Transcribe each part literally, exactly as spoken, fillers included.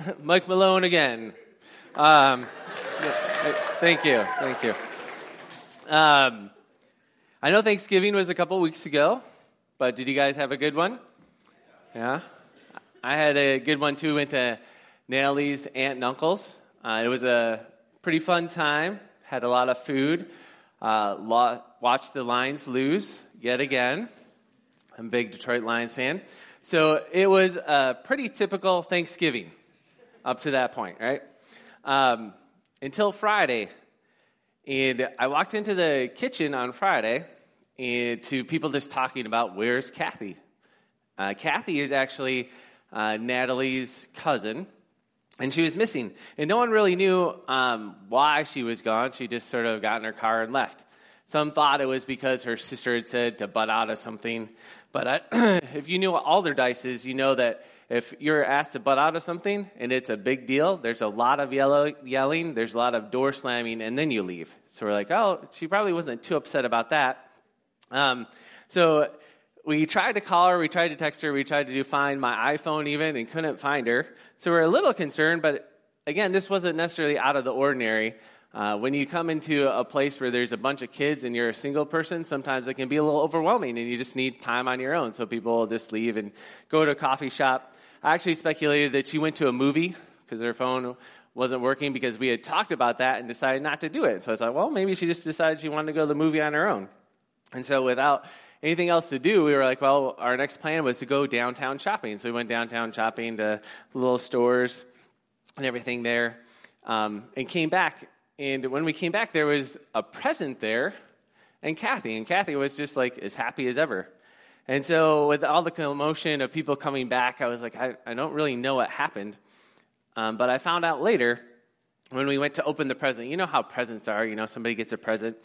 Mike Malone again. Um, thank you, thank you. Um, I know Thanksgiving was a couple weeks ago, but did you guys have a good one? Yeah? I had a good one, too. Went to Natalie's aunt and uncle's. Uh, it was a pretty fun time. Had a lot of food. Uh, lo- watched the Lions lose yet again. I'm a big Detroit Lions fan. So it was a pretty typical Thanksgiving up to that point, right? Um, until Friday. And I walked into the kitchen on Friday and to people just talking about, where's Kathy? Uh, Kathy is actually uh, Natalie's cousin, and she was missing. And no one really knew um, why she was gone. She just sort of got in her car and left. Some thought it was because her sister had said to butt out of something. But I, if you knew what Alderdice is, you know that if you're asked to butt out of something and it's a big deal, there's a lot of yellow, yelling, there's a lot of door slamming, and then you leave. So we're like, oh, she probably wasn't too upset about that. Um, so we tried to call her, we tried to text her, we tried to do find my iPhone even, and couldn't find her. So we're a little concerned, but again, this wasn't necessarily out of the ordinary. Uh, when you come into a place where there's a bunch of kids and you're a single person, sometimes it can be a little overwhelming and you just need time on your own. So people will just leave and go to a coffee shop. I actually speculated that she went to a movie because her phone wasn't working because we had talked about that and decided not to do it. So I thought, well, maybe she just decided she wanted to go to the movie on her own. And so without anything else to do, we were like, well, our next plan was to go downtown shopping. So we went downtown shopping to little stores and everything there um, and came back. And when we came back, there was a present there, and Kathy. And Kathy was just, like, as happy as ever. And so with all the commotion of people coming back, I was like, I, I don't really know what happened. Um, but I found out later when we went to open the present. You know how presents are. You know, somebody gets a present,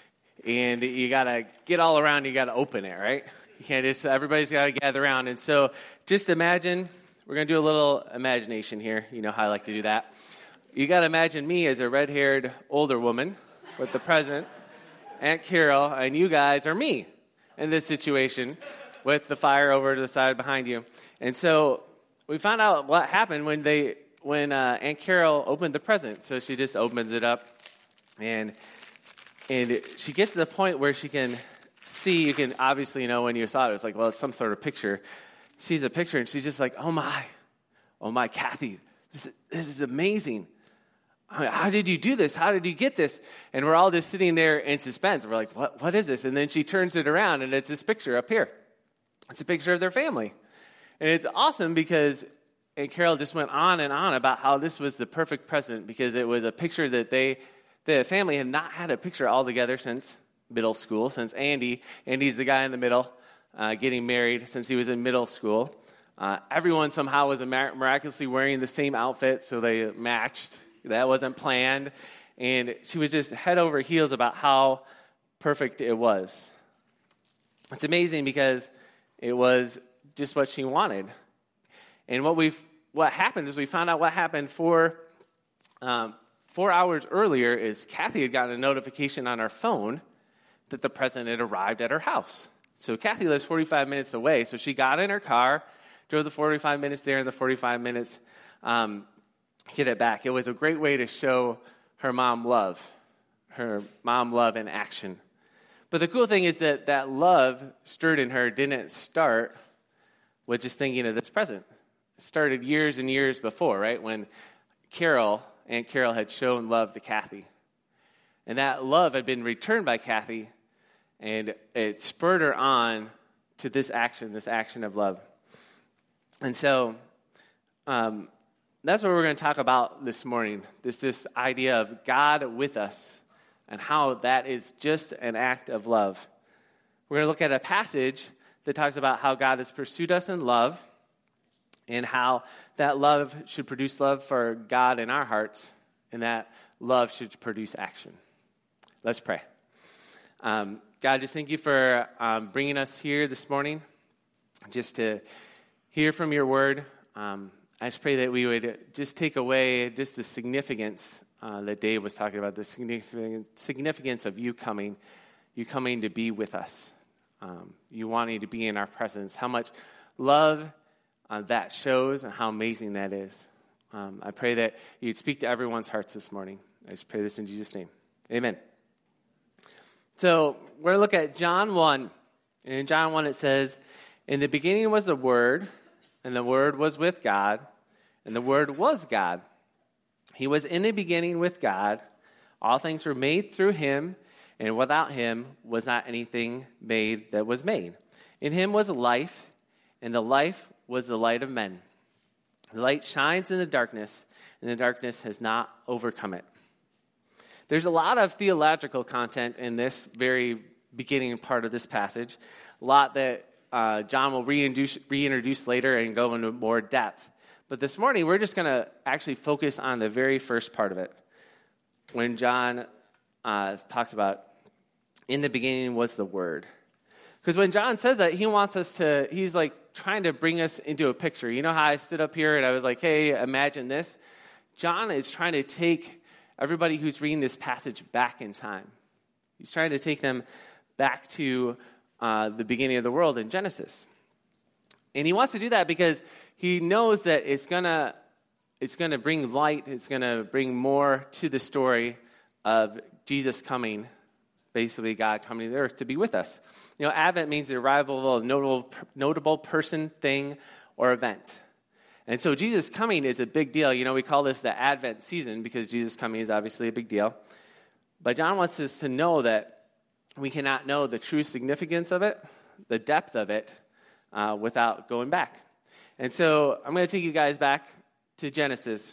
and you got to get all around. You got to open it, right? You can't just, everybody's got to gather around. And so just imagine, we're going to do a little imagination here. You know how I like to do that. You got to imagine me as a red-haired older woman with the present, Aunt Carol, and you guys are me in this situation with the fire over to the side behind you. And so we found out what happened when they when uh, Aunt Carol opened the present. So she just opens it up, and and she gets to the point where she can see. You can obviously know when you saw it. It was like, well, it's some sort of picture. Sees a picture, and she's just like, oh my, oh my, Kathy, this is, this is amazing. How did you do this? How did you get this? And we're all just sitting there in suspense. We're like, what? What is this? And then she turns it around, and it's this picture up here. It's a picture of their family. And it's awesome because Aunt Carol just went on and on about how this was the perfect present because it was a picture that they, the family had not had a picture all together since middle school, since Andy. Andy's the guy in the middle uh, getting married since he was in middle school. Uh, everyone somehow was miraculously wearing the same outfit, so they matched. That wasn't planned. And she was just head over heels about how perfect it was. It's amazing because it was just what she wanted. And what we what happened is we found out what happened four, um, four hours earlier is Kathy had gotten a notification on her phone that the present had arrived at her house. So Kathy lives forty-five minutes away. So she got in her car, drove the forty-five minutes there and the forty-five minutes um get it back. It was a great way to show her mom love, her mom love in action. But the cool thing is that that love stirred in her didn't start with just thinking of this present. It started years and years before, right? When Carol, Aunt Carol had shown love to Kathy. And that love had been returned by Kathy, and it spurred her on to this action, this action of love. And so, um, that's what we're going to talk about this morning, this, this idea of God with us and how that is just an act of love. We're going to look at a passage that talks about how God has pursued us in love and how that love should produce love for God in our hearts and that love should produce action. Let's pray. Um, God, just thank you for um, bringing us here this morning just to hear from your word. Um I just pray that we would just take away just the significance uh, that Dave was talking about, the significance of you coming, you coming to be with us, um, you wanting to be in our presence, how much love uh, that shows and how amazing that is. Um, I pray that you'd speak to everyone's hearts this morning. I just pray this in Jesus' name. Amen. So we're going to look at John one. And in John one it says, "In the beginning was the Word, and the Word was with God, and the Word was God. He was in the beginning with God. All things were made through him, and without him was not anything made that was made. In him was life, and the life was the light of men. The light shines in the darkness, and the darkness has not overcome it." There's a lot of theological content in this very beginning part of this passage, a lot that uh, John will reintroduce, reintroduce later and go into more depth. But this morning, we're just going to actually focus on the very first part of it, when John uh, talks about, "In the beginning was the Word." Because when John says that, he wants us to, he's like trying to bring us into a picture. You know how I stood up here and I was like, hey, imagine this? John is trying to take everybody who's reading this passage back in time. He's trying to take them back to uh, the beginning of the world in Genesis. And he wants to do that because he knows that it's going to It's going to bring light. It's going to bring more to the story of Jesus coming, basically God coming to the earth to be with us. You know, Advent means the arrival of a notable, notable person, thing, or event. And so Jesus coming is a big deal. You know, we call this the Advent season because Jesus coming is obviously a big deal. But John wants us to know that we cannot know the true significance of it, the depth of it, uh, without going back. And so I'm going to take you guys back to Genesis.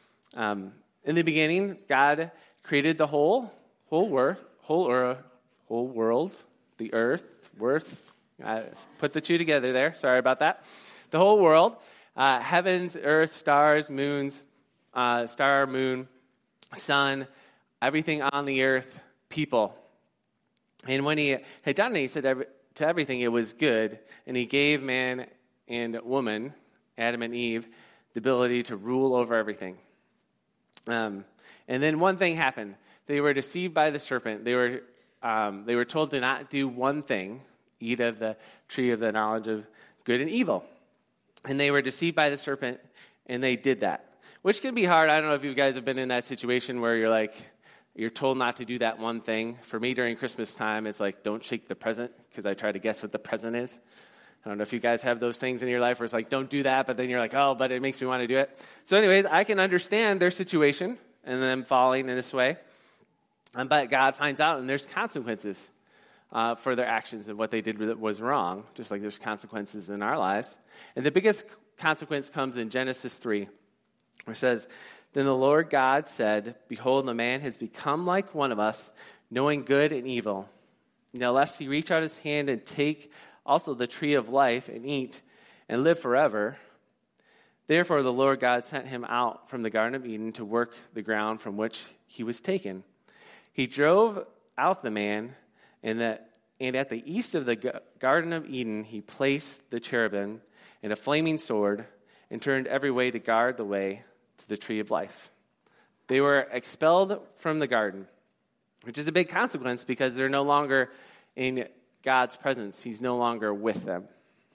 Um, in the beginning, God created the whole, whole world, whole or whole world, the earth, worth. I put the two together there. Sorry about that. The whole world, uh, heavens, earth, stars, moons, uh, star, moon, sun, everything on the earth, people. And when he had done it, he said every, to everything it was good, and he gave man and woman, Adam and Eve, the ability to rule over everything. Um, and then one thing happened. They were deceived by the serpent. They were um, they were told to not do one thing, eat of the tree of the knowledge of good and evil. And they were deceived by the serpent, and they did that, which can be hard. I don't know if you guys have been in that situation where you're like, you're told not to do that one thing. For me, during Christmas time, it's like, don't shake the present, because I try to guess what the present is. I don't know if you guys have those things in your life where it's like, don't do that, but then you're like, oh, but it makes me want to do it. So anyways, I can understand their situation and them falling in this way. Um, but God finds out, and there's consequences uh, for their actions, and what they did was wrong, just like there's consequences in our lives. And the biggest consequence comes in Genesis three, where it says, "Then the Lord God said, Behold, the man has become like one of us, knowing good and evil. Now lest he reach out his hand and take also the tree of life and eat and live forever. Therefore the Lord God sent him out from the Garden of Eden to work the ground from which he was taken. He drove out the man, and, the, and at the east of the Garden of Eden he placed the cherubim and a flaming sword, and turned every way to guard the way to the tree of life." They were expelled from the garden, which is a big consequence because they're no longer in God's presence. He's no longer with them.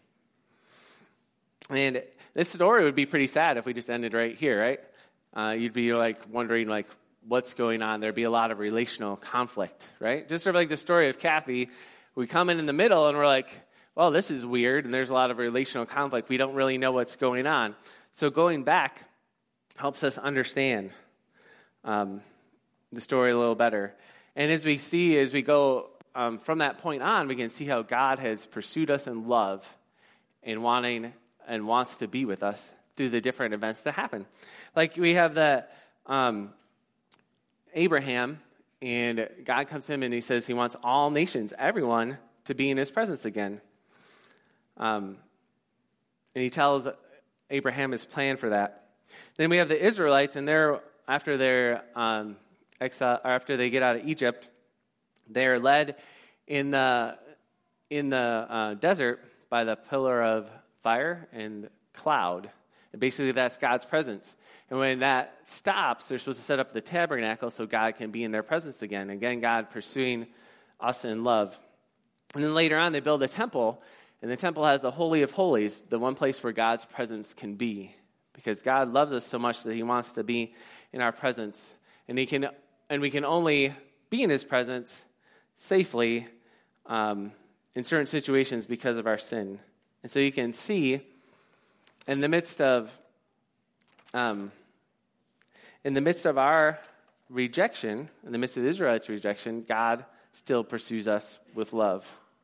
And this story would be pretty sad if we just ended right here, right? Uh, you'd be like wondering like what's going on. There'd be a lot of relational conflict, right? Just sort of like the story of Kathy. We come in in the middle and we're like, well, this is weird, and there's a lot of relational conflict. We don't really know what's going on. So going back helps us understand um, the story a little better. And as we see, as we go Um, from that point on, we can see how God has pursued us in love and wanting and wants to be with us through the different events that happen. Like we have the um, Abraham, and God comes to him and he says he wants all nations, everyone, to be in his presence again. Um, and he tells Abraham his plan for that. Then we have the Israelites, and they're after their um, exile, or after they get out of Egypt, they're led in the in the uh, desert by the pillar of fire and cloud. And basically, that's God's presence. And when that stops, they're supposed to set up the tabernacle so God can be in their presence again. Again, God pursuing us in love. And then later on, they build a temple, and the temple has the Holy of Holies, the one place where God's presence can be. because God loves us so much that he wants to be in our presence. And he can, and we can only be in his presence safely um, in certain situations because of our sin. And so you can see in the midst of um, in the midst of our rejection, in the midst of the Israelites' rejection, God still pursues us with love.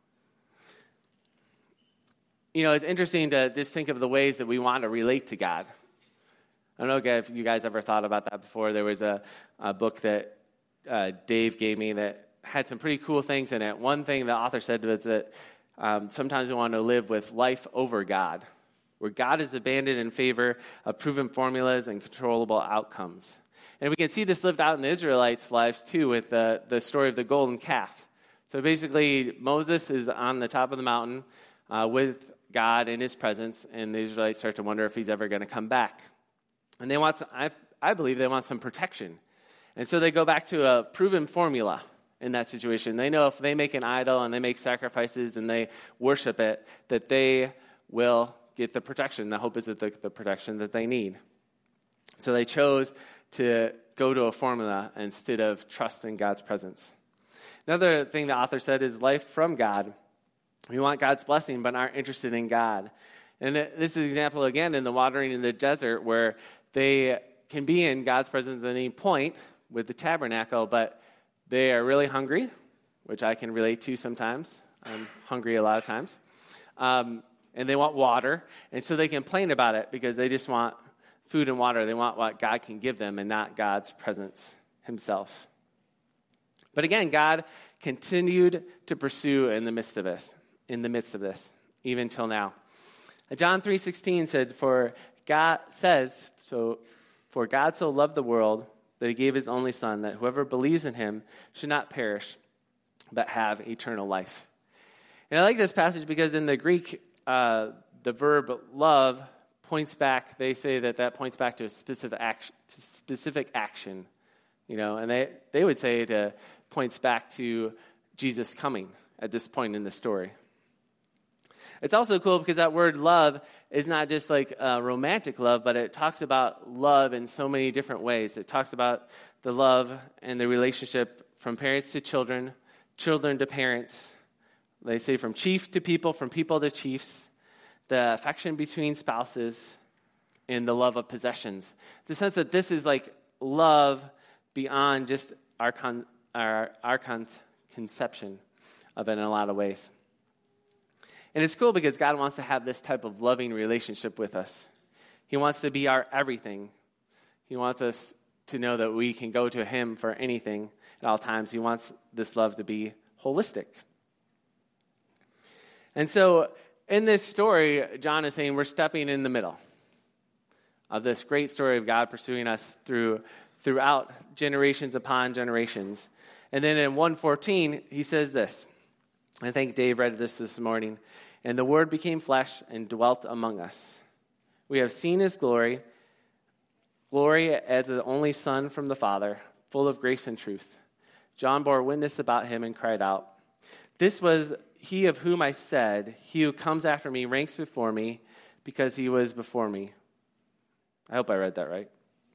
You know, it's interesting to just think of the ways that we want to relate to God. I don't know if you guys ever thought about that before. There was a, a book that uh, Dave gave me that had some pretty cool things in it. One thing the author said was that um, sometimes we want to live with life over God, where God is abandoned in favor of proven formulas and controllable outcomes. And we can see this lived out in the Israelites' lives, too, with the, the story of the golden calf. So basically, Moses is on the top of the mountain uh, with God in his presence, and the Israelites start to wonder if he's ever going to come back. And they want, some, I, I believe they want some protection. And so they go back to a proven formula in that situation. They know if they make an idol and they make sacrifices and they worship it, that they will get the protection. The hope is that the, the protection that they need. So they chose to go to a formula instead of trust in God's presence. Another thing the author said is life from God. We want God's blessing, but aren't interested in God. And this is an example, again, in the wandering in the desert, where they can be in God's presence at any point with the tabernacle, but they are really hungry, which I can relate to sometimes. I'm hungry a lot of times. Um, and they want water, and so they complain about it because they just want food and water. They want what God can give them and not God's presence himself. But again, God continued to pursue in the midst of this, in the midst of this, even till now. John three sixteen said, "For God says so. For God so loved the world that he gave his only Son, that whoever believes in him should not perish, but have eternal life." And I like this passage because in the Greek, uh, the verb love points back. They say that that points back to a specific action, specific action, you know, and they they would say it uh, points back to Jesus coming at this point in the story. It's also cool because that word love is not just like uh, romantic love, but it talks about love in so many different ways. It talks about the love and the relationship from parents to children, children to parents. They say from chief to people, from people to chiefs, the affection between spouses, and the love of possessions. The sense that this is like love beyond just our con- our, our con- conception of it in a lot of ways. And it's cool because God wants to have this type of loving relationship with us. He wants to be our everything. He wants us to know that we can go to him for anything at all times. He wants this love to be holistic. And so in this story, John is saying we're stepping in the middle of this great story of God pursuing us through throughout generations upon generations. And then in one fourteen, he says this. I think Dave read this this morning. "And the Word became flesh and dwelt among us. We have seen his glory, glory as the only Son from the Father, full of grace and truth. John bore witness about him and cried out, 'This was he of whom I said, he who comes after me ranks before me, because he was before me.'" I hope I read that right.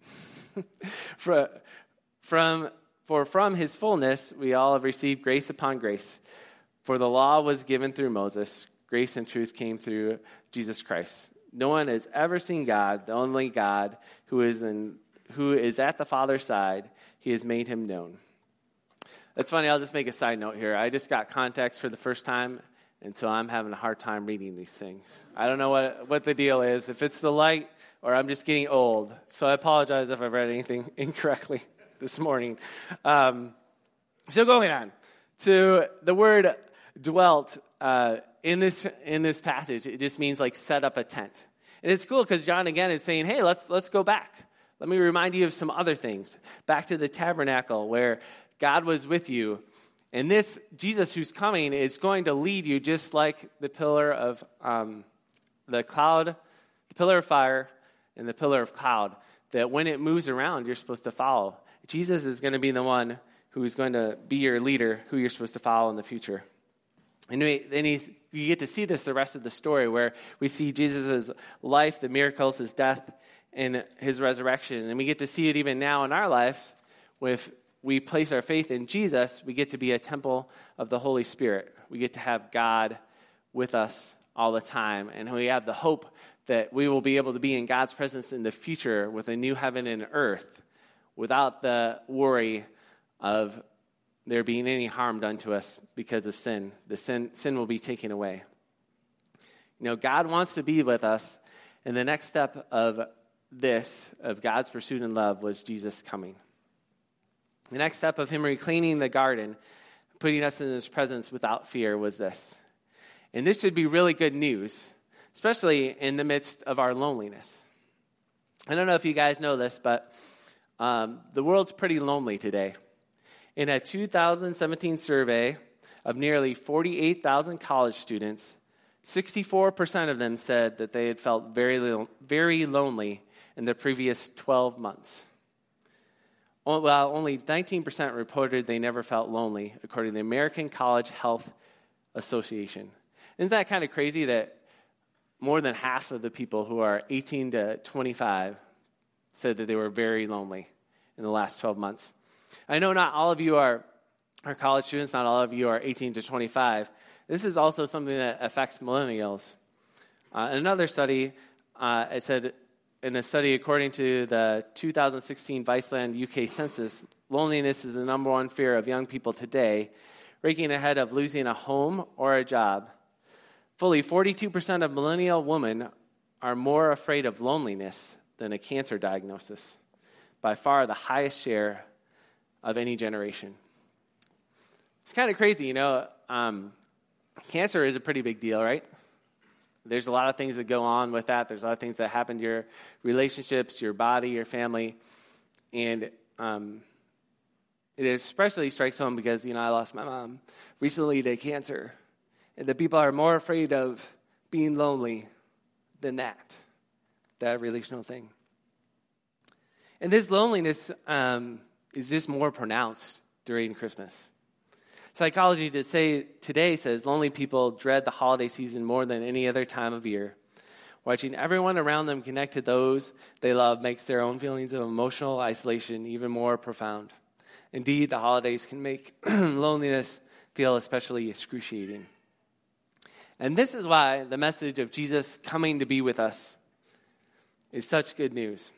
from, for from his fullness we all have received grace upon grace. For the law was given through Moses, grace and truth came through Jesus Christ. No one has ever seen God, the only God, who is in, who is at the Father's side. He has made him known. It's funny, I'll just make a side note here. I just got context for the first time, and so I'm having a hard time reading these things. I don't know what, what the deal is, if it's the light or I'm just getting old. So I apologize if I've read anything incorrectly this morning. Um, so going on to the word dwelt uh, in this in this passage, it just means like set up a tent. And it's cool because John again is saying, hey, let's let's go back. Let me remind you of some other things. Back to the tabernacle where God was with you. And this Jesus who's coming is going to lead you just like the pillar of um, the cloud, the pillar of fire and the pillar of cloud, that when it moves around, you're supposed to follow. Jesus is going to be the one who is going to be your leader, who you're supposed to follow in the future. And we, then he, you get to see this the rest of the story, where we see Jesus' life, the miracles, his death, in his resurrection. And we get to see it even now in our lives. If we place our faith in Jesus, we get to be a temple of the Holy Spirit. We get to have God with us all the time. And we have the hope that we will be able to be in God's presence in the future with a new heaven and earth without the worry of there being any harm done to us because of sin. The sin, sin will be taken away. You know, God wants to be with us, and the next step of this, of God's pursuit and love, was Jesus coming. The next step of him reclaiming the garden, putting us in his presence without fear, was this. And this should be really good news, especially in the midst of our loneliness. I don't know if you guys know this, but um, the world's pretty lonely today. In a two thousand seventeen survey of nearly forty-eight thousand college students, sixty-four percent of them said that they had felt very, very lonely in the previous twelve months. While only nineteen percent reported they never felt lonely, according to the American College Health Association. Isn't that kind of crazy that more than half of the people who are eighteen to twenty-five said that they were very lonely in the last twelve months? I know not all of you are, are college students, not all of you are eighteen to twenty-five. This is also something that affects millennials. Uh, in another study, uh, it said, in a study according to the two thousand sixteen Viceland U K census, loneliness is the number one fear of young people today, ranking ahead of losing a home or a job. Fully forty-two percent of millennial women are more afraid of loneliness than a cancer diagnosis, by far the highest share of any generation. It's kind of crazy, you know. Um, cancer is a pretty big deal, right? There's a lot of things that go on with that. There's a lot of things that happen to your relationships, your body, your family. And um, it especially strikes home because, you know, I lost my mom recently to cancer. And the people are more afraid of being lonely than that, that relational thing. And this loneliness um, is just more pronounced during Christmas. Psychology to say, today says lonely people dread the holiday season more than any other time of year. Watching everyone around them connect to those they love makes their own feelings of emotional isolation even more profound. Indeed, the holidays can make loneliness feel especially excruciating. And this is why the message of Jesus coming to be with us is such good news.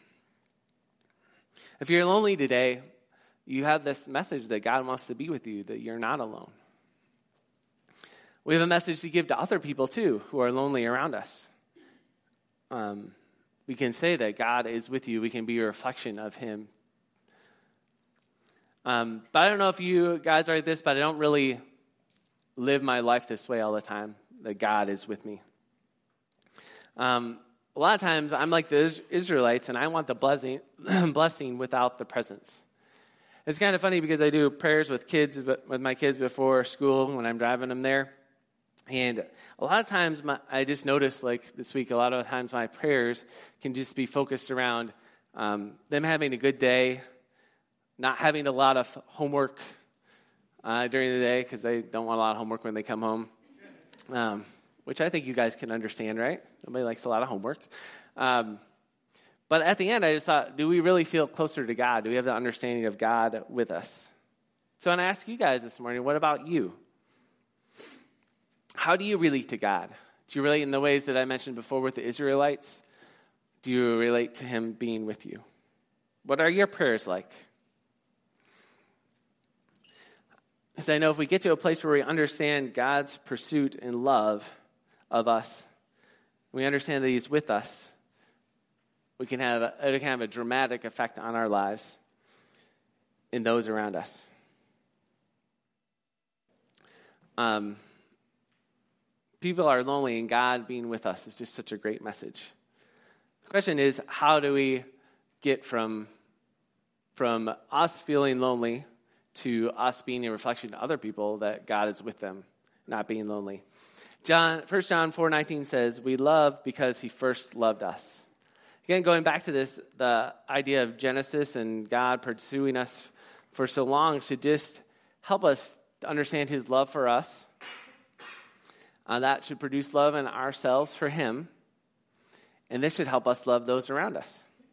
If you're lonely today, you have this message that God wants to be with you, that you're not alone. We have a message to give to other people, too, who are lonely around us. Um, we can say that God is with you. We can be a reflection of him. Um, but I don't know if you guys are like this, but I don't really live my life this way all the time, that God is with me. Um, a lot of times, I'm like the Israelites, and I want the blessing, blessing without the presence. It's kind of funny because I do prayers with kids, with my kids before school when I'm driving them there. And a lot of times my, I just notice, like this week, a lot of times my prayers can just be focused around um, them having a good day, not having a lot of homework uh, during the day because they don't want a lot of homework when they come home, um, which I think you guys can understand, right? Nobody likes a lot of homework. Um But at the end, I just thought, do we really feel closer to God? Do we have the understanding of God with us? So I want to ask you guys this morning, what about you? How do you relate to God? Do you relate in the ways that I mentioned before with the Israelites? Do you relate to him being with you? What are your prayers like? Because I know if we get to a place where we understand God's pursuit and love of us, we understand that he's with us, we can have a, it can have a dramatic effect on our lives and those around us. Um, people are lonely, and God being with us is just such a great message. The question is, how do we get from, from us feeling lonely to us being a reflection to other people that God is with them, not being lonely? John, First John four nineteen says, we love because he first loved us. Again, going back to this, the idea of Genesis and God pursuing us for so long should just help us to understand his love for us. Uh, that should produce love in ourselves for him. And this should help us love those around us.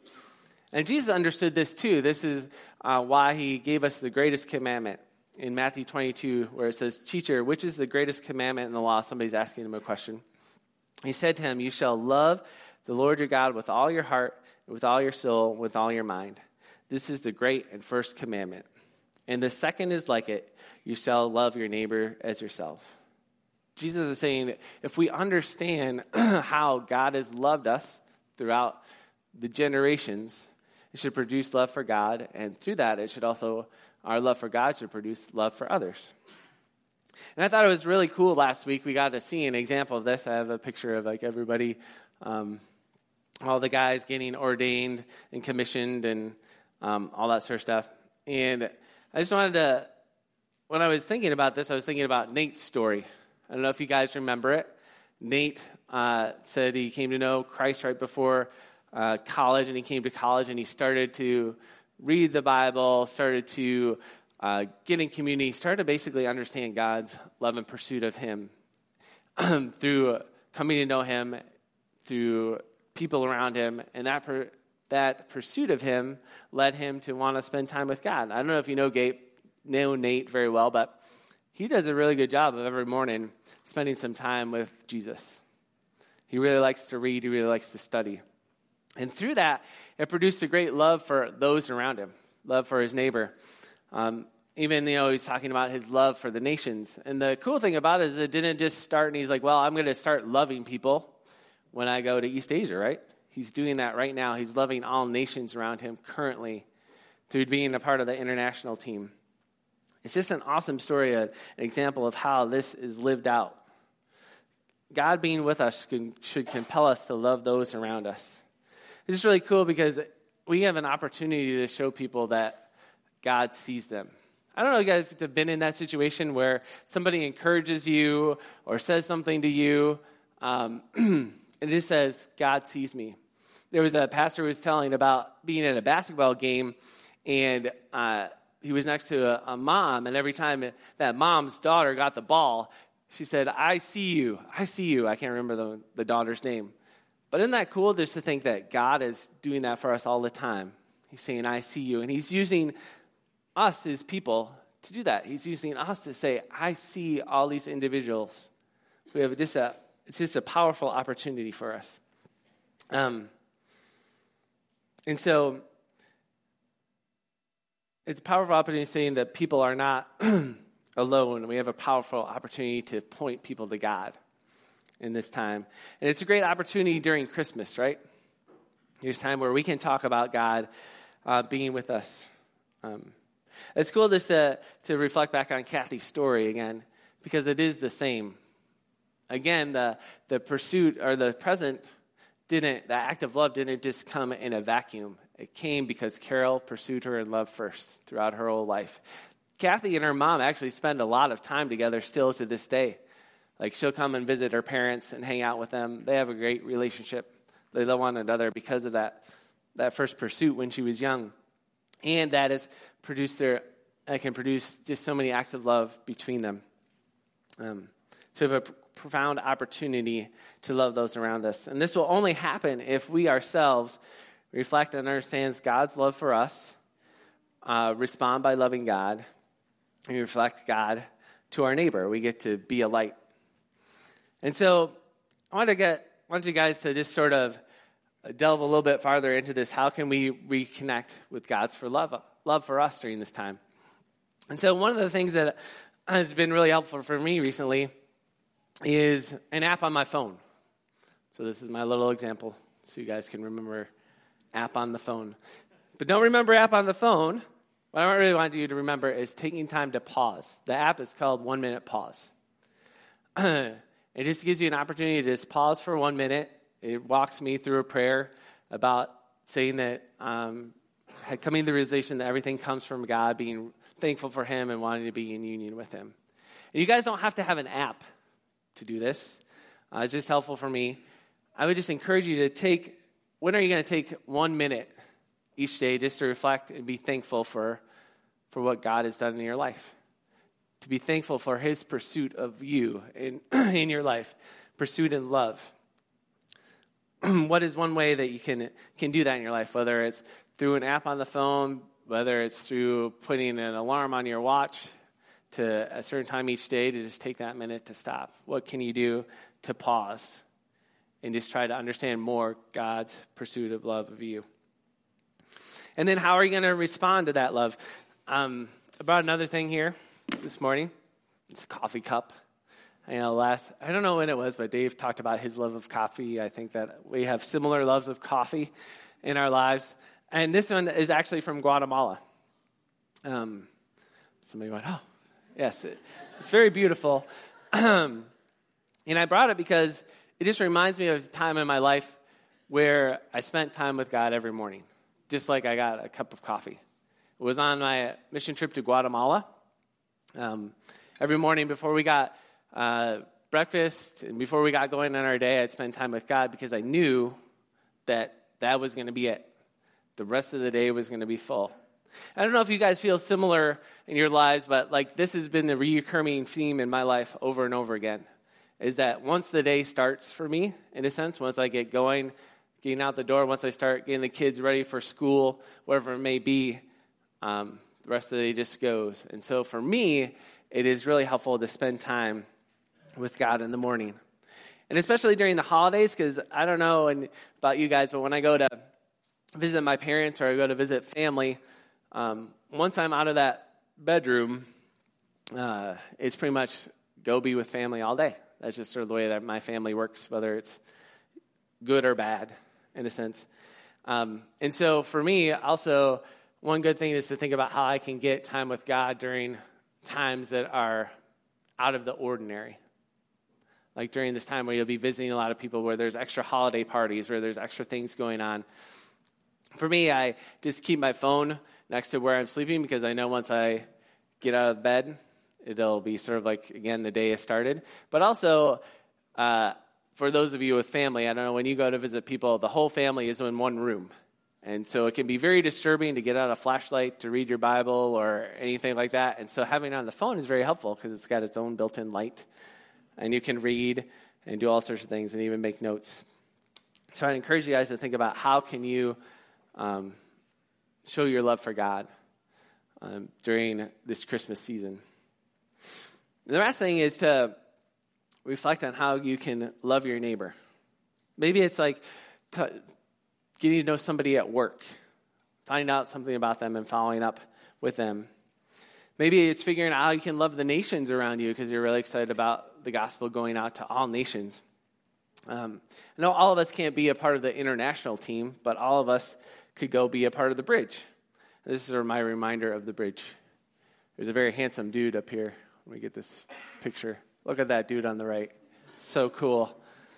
And Jesus understood this too. This is uh, why he gave us the greatest commandment in Matthew twenty-two, where it says, "Teacher, which is the greatest commandment in the law?" Somebody's asking him a question. He said to him, "You shall love the Lord your God with all your heart, with all your soul, with all your mind. This is the great and first commandment. And the second is like it. You shall love your neighbor as yourself." Jesus is saying that if we understand how God has loved us throughout the generations, it should produce love for God, and through that, it should also, our love for God should produce love for others. And I thought it was really cool last week. We got to see an example of this. I have a picture of like everybody, um, all the guys getting ordained and commissioned and um, all that sort of stuff. And I just wanted to, when I was thinking about this, I was thinking about Nate's story. I don't know if you guys remember it. Nate uh, said he came to know Christ right before uh, college, and he came to college, and he started to read the Bible, started to uh, get in community, started to basically understand God's love and pursuit of him through coming to know him, through people around him, and that per- that pursuit of him led him to want to spend time with God. I don't know if you know, Gabe, know Nate very well, but he does a really good job of every morning spending some time with Jesus. He really likes to read. He really likes to study. And through that, it produced a great love for those around him, love for his neighbor. Um, even, you know, he's talking about his love for the nations. And the cool thing about it is it didn't just start and he's like, well, I'm going to start loving people when I go to East Asia, right? He's doing that right now. He's loving all nations around him currently through being a part of the international team. It's just an awesome story, an example of how this is lived out. God being with us should compel us to love those around us. It's just really cool because we have an opportunity to show people that God sees them. I don't know if you guys have been in that situation where somebody encourages you or says something to you, um, and it just says, God sees me. There was a pastor who was telling about being at a basketball game, and uh, he was next to a, a mom, and every time that mom's daughter got the ball, she said, I see you, I see you. I can't remember the, the daughter's name. But isn't that cool just to think that God is doing that for us all the time? He's saying, I see you. And he's using us as people to do that. He's using us to say, I see all these individuals. We have just a, it's just a powerful opportunity for us. Um, and so it's a powerful opportunity saying that people are not alone. We have a powerful opportunity to point people to God in this time. And it's a great opportunity during Christmas, right? There's time where we can talk about God uh, being with us. Um, it's cool just to, to reflect back on Kathy's story again, because it is the same. Again, the, the pursuit or the present didn't, the act of love didn't just come in a vacuum. It came because Carol pursued her in love first throughout her whole life. Kathy and her mom actually spend a lot of time together still to this day. Like, she'll come and visit her parents and hang out with them. They have a great relationship. They love one another because of that, that first pursuit when she was young. And that has produced their, that can produce just so many acts of love between them. Um, so we have a p- profound opportunity to love those around us. And this will only happen if we ourselves reflect and understand God's love for us, uh, respond by loving God, and reflect God to our neighbor. We get to be a light. And so I want to get I want you guys to just sort of delve a little bit farther into this. How can we reconnect with God's for love, love for us during this time? And so one of the things that has been really helpful for me recently is an app on my phone. So this is my little example, so you guys can remember app on the phone. But don't remember app on the phone. What I really want you to remember is taking time to pause. The app is called One Minute Pause. It just gives you an opportunity to just pause for one minute. It walks me through a prayer about saying that, um, coming to the realization that everything comes from God, being thankful for Him and wanting to be in union with Him. And you guys don't have to have an app to do this. Uh, it's just helpful for me. I would just encourage you to take, when are you going to take one minute each day just to reflect and be thankful for, for what God has done in your life? To be thankful for His pursuit of you in, in your life, pursuit in love. what is one way that you can can do that in your life, whether it's through an app on the phone, whether it's through putting an alarm on your watch to a certain time each day to just take that minute to stop. What can you do to pause and just try to understand more God's pursuit of love of you? And then how are you going to respond to that love? Um, I brought another thing here this morning. It's a coffee cup. You know, last, I don't know when it was, but Dave talked about his love of coffee. I think that we have similar loves of coffee in our lives. And this one is actually from Guatemala. Um, somebody went, oh, yes, it, it's very beautiful. And I brought it because it just reminds me of a time in my life where I spent time with God every morning, just like I got a cup of coffee. It was on my mission trip to Guatemala. Um, every morning before we got uh, breakfast and before we got going on our day, I'd spend time with God because I knew that that was going to be it. The rest of the day was going to be full. I don't know if you guys feel similar in your lives, but like this has been a recurring theme in my life over and over again, is that once the day starts for me, in a sense, once I get going, getting out the door, once I start getting the kids ready for school, whatever it may be, um, the rest of the day just goes. And so for me, it is really helpful to spend time with God in the morning. And especially during the holidays, because I don't know about you guys, but when I go to visit my parents or I go to visit family, um, once I'm out of that bedroom, uh, it's pretty much go be with family all day. That's just sort of the way that my family works, whether it's good or bad, in a sense. Um, and so for me, also, one good thing is to think about how I can get time with God during times that are out of the ordinary. Like during this time where you'll be visiting a lot of people, where there's extra holiday parties, where there's extra things going on. For me, I just keep my phone next to where I'm sleeping because I know once I get out of bed, it'll be sort of like, again, the day has started. But also, uh, for those of you with family, I don't know, when you go to visit people, the whole family is in one room. And so it can be very disturbing to get out a flashlight to read your Bible or anything like that. And so having it on the phone is very helpful because it's got its own built-in light. And you can read and do all sorts of things and even make notes. So I encourage you guys to think about how can you um, show your love for God um, during this Christmas season. And the last thing is to reflect on how you can love your neighbor. Maybe it's like t- getting to know somebody at work, finding out something about them and following up with them. Maybe it's figuring out how you can love the nations around you because you're really excited about the gospel going out to all nations. Um, I know all of us can't be a part of the international team, but all of us could go be a part of the bridge. This is my reminder of the bridge. There's a very handsome dude up here. Let me get this picture. Look at that dude on the right. So cool.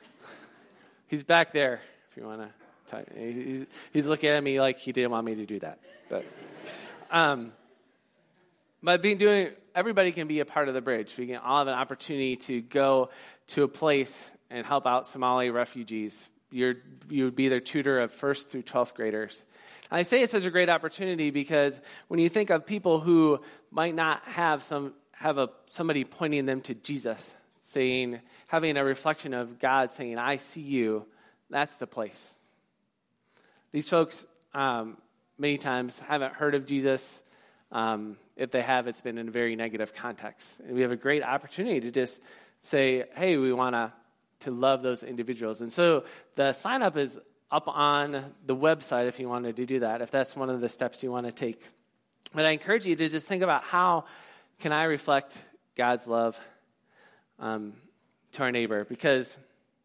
He's back there, if you want to. He's, he's looking at me like he didn't want me to do that. But, um, but being doing, everybody can be a part of the bridge. We can all have an opportunity to go to a place and help out Somali refugees. You're, you would be their tutor of first through twelfth graders. And I say it's such a great opportunity because when you think of people who might not have some have a somebody pointing them to Jesus, saying, having a reflection of God saying, "I see you," that's the place. These folks, um, many times, haven't heard of Jesus. Um, if they have, it's been in a very negative context. And we have a great opportunity to just say, hey, we want to to love those individuals. And so the sign-up is up on the website if you wanted to do that, if that's one of the steps you want to take. But I encourage you to just think about how can I reflect God's love um, to our neighbor, because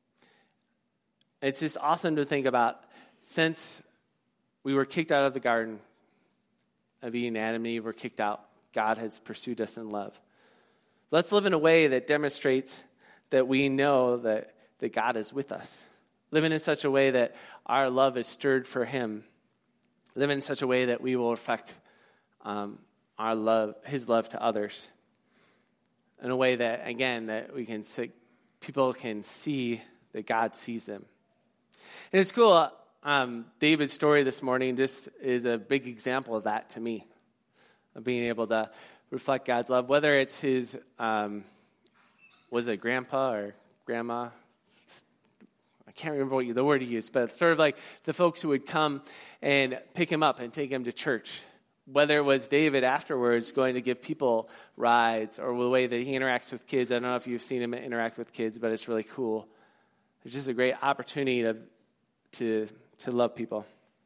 it's just awesome to think about. Since we were kicked out of the Garden of Eden, Adam and Eve were kicked out, God has pursued us in love. Let's live in a way that demonstrates that we know that, that God is with us. Living in such a way that our love is stirred for him. Living in such a way that we will reflect um, our love, his love to others. In a way that, again, that we can see, people can see that God sees them. And it's cool. Um, David's story this morning just is a big example of that to me, of being able to reflect God's love, whether it's his, um, was it grandpa or grandma? I can't remember what you, the word he used, but sort of like the folks who would come and pick him up and take him to church. Whether it was David afterwards going to give people rides or the way that he interacts with kids. I don't know if you've seen him interact with kids, but it's really cool. It's just a great opportunity to to, to love people.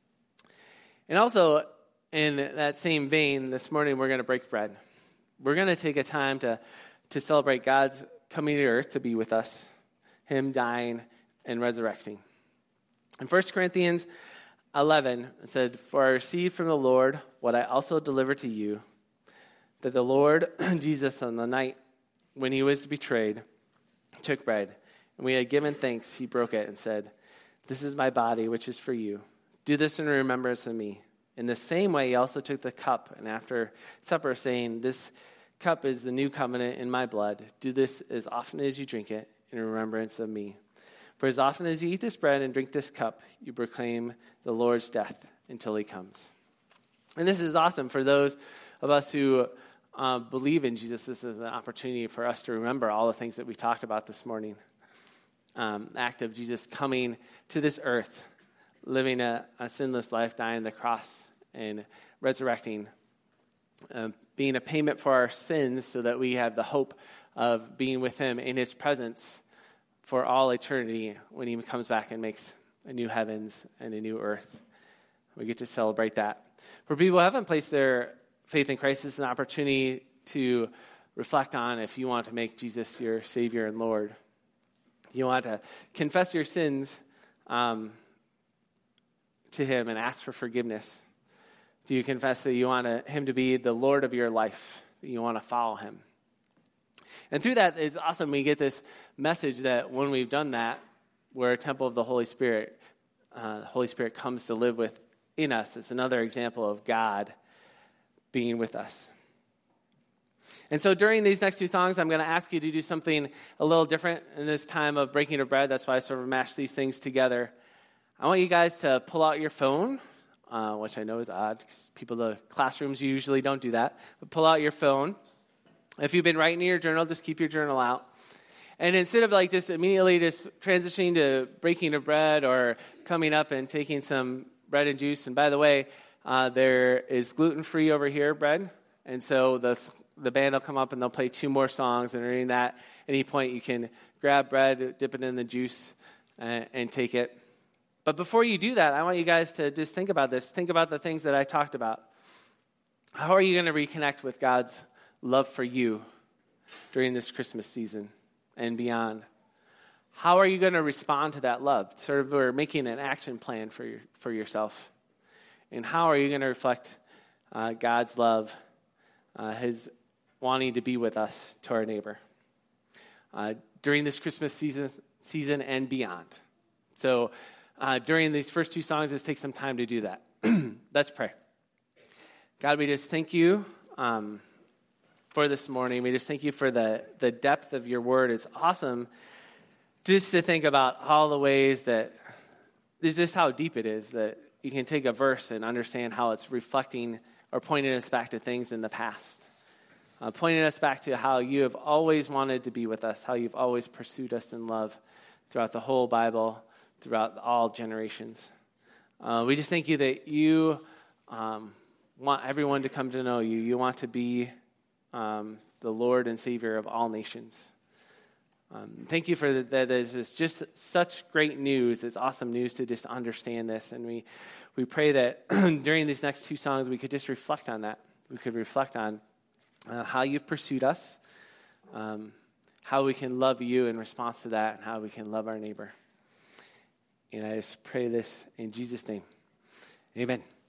And also, in that same vein, this morning we're going to break bread. We're going to take a time to, to celebrate God's coming to earth to be with us, him dying and resurrecting. In First Corinthians eleven, it said, "For I received from the Lord what I also delivered to you, that the Lord Jesus on the night when he was betrayed took bread, and when he had given thanks, he broke it and said, 'This is my body, which is for you. Do this in remembrance of me.' In the same way, he also took the cup, and after supper, saying, 'This cup is the new covenant in my blood. Do this as often as you drink it in remembrance of me. For as often as you eat this bread and drink this cup, you proclaim the Lord's death until he comes.'" And this is awesome for those of us who uh, believe in Jesus. This is an opportunity for us to remember all the things that we talked about this morning. Um, act of Jesus coming to this earth, living a, a sinless life, dying on the cross, and resurrecting, um, being a payment for our sins so that we have the hope of being with him in his presence for all eternity when he comes back and makes a new heavens and a new earth. We get to celebrate that. For people who haven't placed their faith in Christ, it's an opportunity to reflect on if you want to make Jesus your Savior and Lord. You want to confess your sins um, to him and ask for forgiveness. Do you confess that you want to, him to be the Lord of your life, that you want to follow him? And through that, it's awesome. We get this message that when we've done that, we're a temple of the Holy Spirit. Uh, the Holy Spirit comes to live within us. It's another example of God being with us. And so during these next two songs, I'm going to ask you to do something a little different in this time of breaking of bread. That's why I sort of mash these things together. I want you guys to pull out your phone, uh, which I know is odd because people in the classrooms usually don't do that. But pull out your phone. If you've been writing in your journal, just keep your journal out. And instead of like just immediately just transitioning to breaking of bread or coming up and taking some bread and juice, and by the way, uh, there is gluten-free over here bread. And so the the band will come up and they'll play two more songs. And during that, at any point, you can grab bread, dip it in the juice, and, and take it. But before you do that, I want you guys to just think about this. Think about the things that I talked about. How are you going to reconnect with God's love for you during this Christmas season and beyond? How are you going to respond to that love? Sort of we're making an action plan for your, for yourself. And how are you going to reflect uh, God's love, uh, his wanting to be with us to our neighbor uh, during this Christmas season, season and beyond? So uh, during these first two songs, let's take some time to do that. Let's pray. God, we just thank you um, for this morning. We just thank you for the, the depth of your word. It's awesome just to think about all the ways that, this is just how deep it is, that you can take a verse and understand how it's reflecting or pointing us back to things in the past. Uh, pointing us back to how you have always wanted to be with us, how you've always pursued us in love throughout the whole Bible, throughout all generations. Uh, we just thank you that you um, want everyone to come to know you. You want to be um, the Lord and Savior of all nations. Um, thank you for that. There's just such great news. It's awesome news to just understand this. And we, we pray that during these next two songs, we could just reflect on that. We could reflect on uh, how you've pursued us, um, how we can love you in response to that, and how we can love our neighbor. And I just pray this in Jesus' name. Amen.